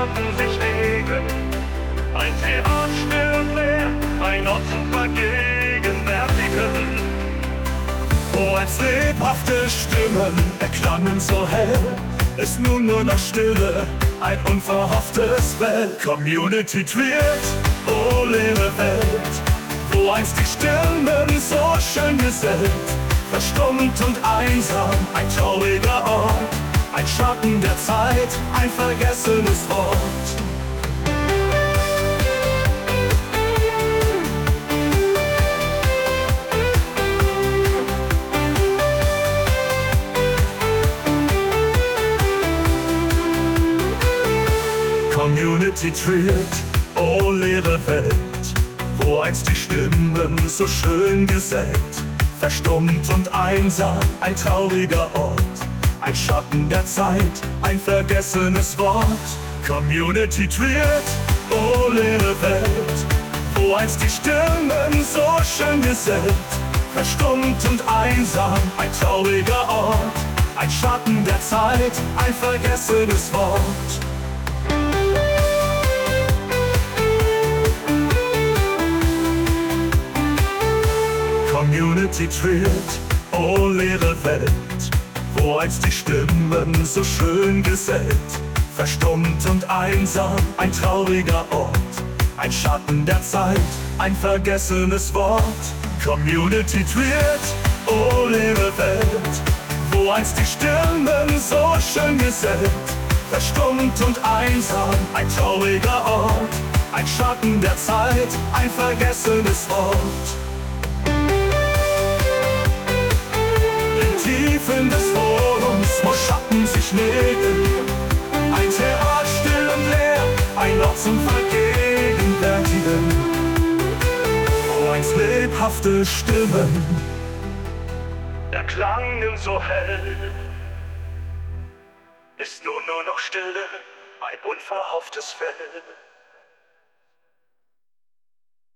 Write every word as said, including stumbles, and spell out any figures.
Schatten sich legen. Ein Theater still und leer, ein Ort zum Vergegenwärtigen, wo als lebhafte Stimmen erklangen so hell, ist nun nur noch Stille, ein unverhofftes Well. Community triert, oh leere Welt, wo einst die Stimmen so schön gesellt, verstummt und einsam, ein trauriger Ort, ein Schatten der Zeit, ein vergessenes Wort. Community triert, oh leere Welt, wo einst die Stimmen so schön gesellt, verstummt und einsam, ein trauriger Ort, ein Schatten der Zeit, ein vergessenes Wort. Community triert, oh leere Welt, wo einst die Stimmen so schön gesellt, verstummt und einsam, ein trauriger Ort, ein Schatten der Zeit, ein vergessenes Wort. Community triert, oh leere Welt, wo einst die Stimmen so schön gesellt, verstummt und einsam, ein trauriger Ort, ein Schatten der Zeit, ein vergessenes Wort. Community triert, oh leere Welt, wo einst die Stimmen so schön gesellt, verstummt und einsam, ein trauriger Ort, ein Schatten der Zeit, ein vergessenes Wort. Tiefen des Forums, wo Schatten sich legen, ein Theater still und leer, ein Ort zum Vergegenwärtigen, wo einst lebhafte Stimmen erklangen so hell, ist nun nur noch Stille, ein unverhofftes Fell.